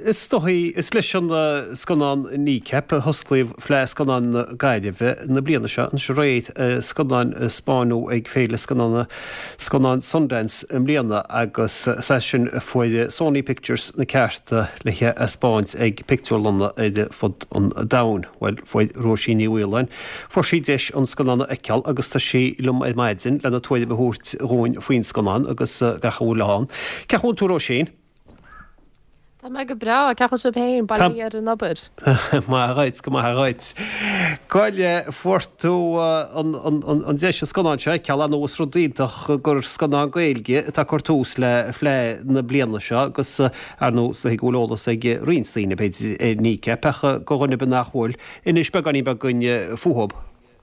Is stohí is leis an scanán nícep thosclaíomh flé scanán gaiideh na bliana se an se réid scanán Spáinú ag féile scanán Sundance an bliana agus session foiide Sony Pictures na cearta lethe a Spáins ag picturelanna ide fod an dain bhil foiid Róisíní Uileáin. For si deis an scanánna eiceal agus tá sí lum é maidzin lena tuaide beúirt róin faoin scanán agus gachaúlaán. Ceachún tú Róisín? Tá me go bra cecha se péin bailí ar an nabad. Má ráid go ráid. Gáile fuirtú an déis scanán se ceall an os rodíintach gur scanán gailge tá cortús le phlé na bliana se agus ar nó le gúlólas ag rionstíine beit níce pecha gohanna be nachhfuil inis be ganí be gunne fuhab.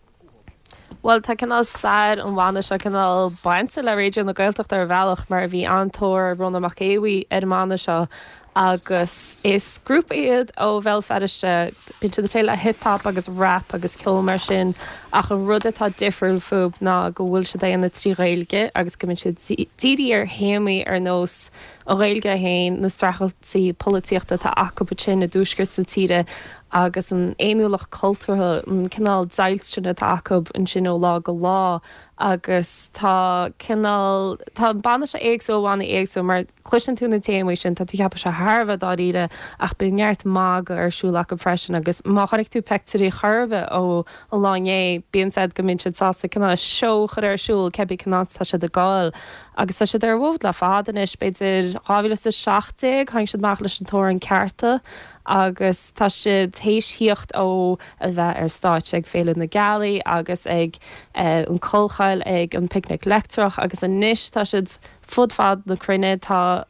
Well, tá canál stair an bhhaine se canál bainte le réidir na gailteach ar bhealach mar bhí antóir runamach éhaí ar mána seo agus is grúp iad ó bhil feriste bíte de pléile hip-hop agus rap agus ceol mar sin ach an rud atá difriúil fub ná go bhfuil se déana trí réilge agus go se díí ar héamaí ar nós ó réilge hain na strachaltaí políochta tá acu sin na dúsgur sa tíre agus an éúlach cultúrtha an cinál dailtrinna acu an sin ó lá go lá agus tá banna se éagsú bhána éagsú mar cluisan tú na téimú sin tá tú ceappa se Harbh dá ide ach be neart mága arsúla go freisin agus má choirigh tú pectarí charbh ó láné bíon said go minse sásta cinná seochar arsúil cebi cinátá se de gáil agus tá se ar bhd le fádanis beidir áhíle sa 60 haing siad meach leis an tóir an cearta agus tá si téisthíocht ó a bheith ar stáit ag féile na galí agus ag an colchail ag an picnic lectrach agus an níis tá siad fudfad na cruine tá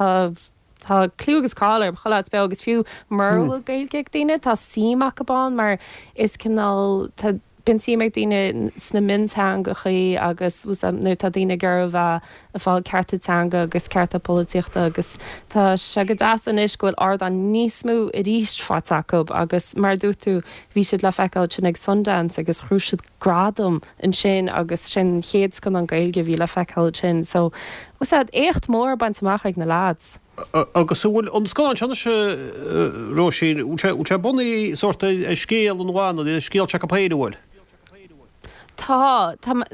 clúgus cáir choláid be agus fiú marhfuil gailgeag daine tá síach abán mar is cinál bin síimeag daine sna mintanga agus nu tá daine gur bheith a fáil ceartatanga agus cearta políochta agus tá se go dasan is goil ard an níos mú i ríist fátacob agus mar dútú bhí siad le feiceáil sin ag Sundance agus chrúisiid gradam in sin agus sin chéad gon an gailge bhí le feiceáil sin so was écht mór baintach ag na lads. Agus bhfuil an scanán sena se Róisín úte bunaí sorta scéal an bhána de scéal se capéidirhfuil. Tá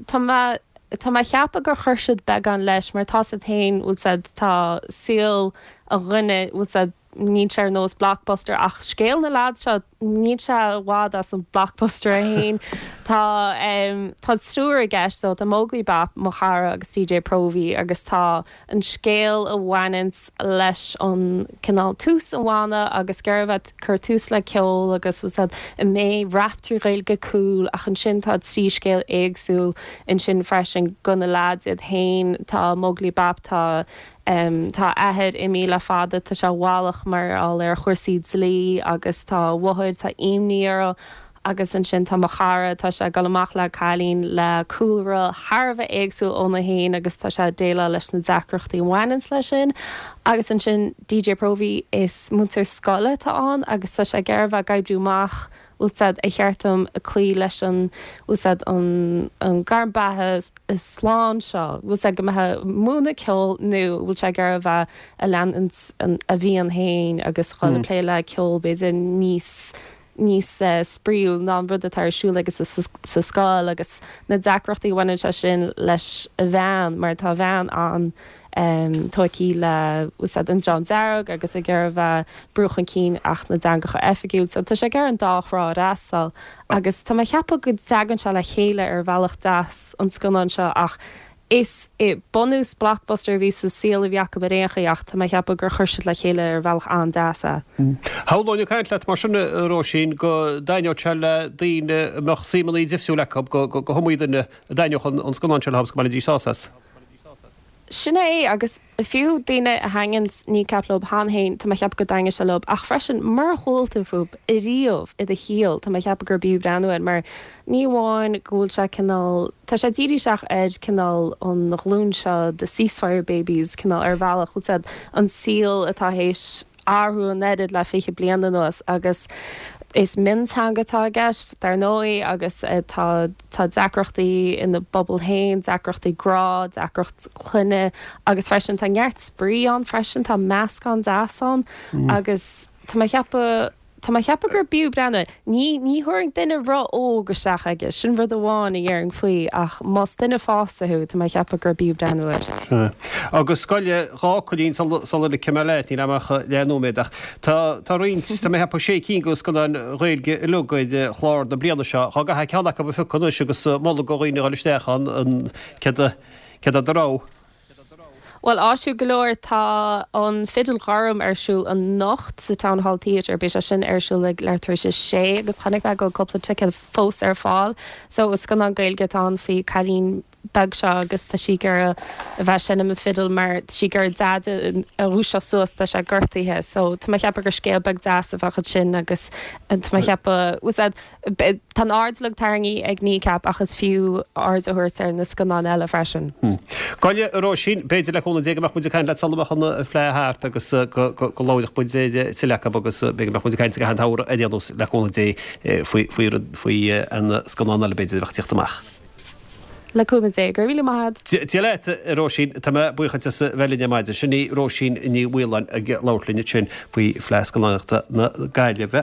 cheappa gur chuirseid beagán leis mar tá a tain úsad tá síl a rinne úsad ní sé nós blockbuster ach scéal na lád seo ní se bhád as an blockbuster a hain tá trúr a gceist so tá móglaí bap mo chara agus DJ Provi agus tá an scéal a bhhainins leis an cinál tús an bhána agus garbheith chur tús le ceol agus úsad i mé raptú réilge cool ach an sin tá trí scéal éagsúil in sin freisin gona lád iad hain tá móglaí bap tá ahead i mí le fada tá se bhálach mar all ar chuirsaí lí agus tá bhaid tá imníar agus an sin tá chara tá se galamach le cailín le coolra Harbh éagsú óna hain agus tá se déile leis na deacrochtaí bhhainins lei sin agus an sin DJ Provi is mútar scoile tá an agus tá se garbh gaibdúach úsad a cheartm a clí leis an úsad an garbathe is sláán seo úsad go methe múna ceol nó bhfuil se garbh a lean a bhí an hain agus chuil pléile ceol beidir níos spríúil ná rud atá siúil agus sa scáil agus na deacrochtaí bhaine se sin leis a bhean mar tá bhean an tóí le úsad an John Zarog agus a ggéirbh brúchan cín ach na dangacha effigiúil, so tá sé gar an dárá rasal agus tá cheappa go dagan se le chéile ar bhealach das an scanán seo ach is I bonús blockbuster ví sa síl a bheacha réchaíocht tá cheappa gur chuirseid le chéile ar bhealach an dasa. Háláinú caiint le mar sinna Róisín go daine se le daine meach símaní difsiú le go thomuoidir daineoch an scanán se habs go dí sásas. Sinna agus fiú daine a hangans ní caplob hanhain tá cheap go daine se lob ach freisin mar hólta fub I riomh I de híal tá cheap gur bíú breúin mar ní bháin ggóil se cinál tá sé ddíirí seach ed cinál an nachlún se de ceasefire babies cinál ar bhealach chud an síl atá hééis áthú an nedid le féiche bliana nuas agus is mintangatá gist dar nói agus tá dacrochttaí ina bobbal hain, dacrochttaí grá, dacrocht clunne agus freisin tá neart sprí an freisin tá measc an dasan agus Tá cheappa gur bíú brenne. Ní thuing duine rá ógus seach aige sin rud amháin i dhearing faoi ach más duine fástaú tá cheappa gur bíú brenuir. Agus scoile rácholín sal le cemeleit í amach leanúméideach. Tá rint tá mé hepa sé cí gus go an réilge lugaid chlár na bliana seo, chu gathe ceannach go bh fucanú agus molla goíine gáilistechan an ce a rá. Well áisiú golóir tá an fidal garm arsúil an nocht sa Town Hall Theatre bé sin arsúil le leirtar sé agus chanig bheith go coppla tice fós ar fáil, so gus gan an gailge an fao Cailín bag seo agus tá si gur a bheith sin am fidal mar si gur dad a rúseo suas tá sé gortaithe, so tá cheappa gur scéal bag deas a bhachad sin agus tá cheappa tá ardlug taringaí ag nícap achas fiú ard a thuirt ar na scanán eile freisin. Gáile rá sin beidir le chuna déach muidir caiin le salachchanna phléthart agus go láideach buid lecha agus beach muidir caiinte go antáir a déanús le chuna dé faoi an scanán eile beidir bheith tíochtach. Leúna dé gur bhíle maihad. Tí leit rósin tá buchante sa bheline maidide sinní rósin ní bhhuiáin a láirlíine sin faoi phléascanachta na gaiileh.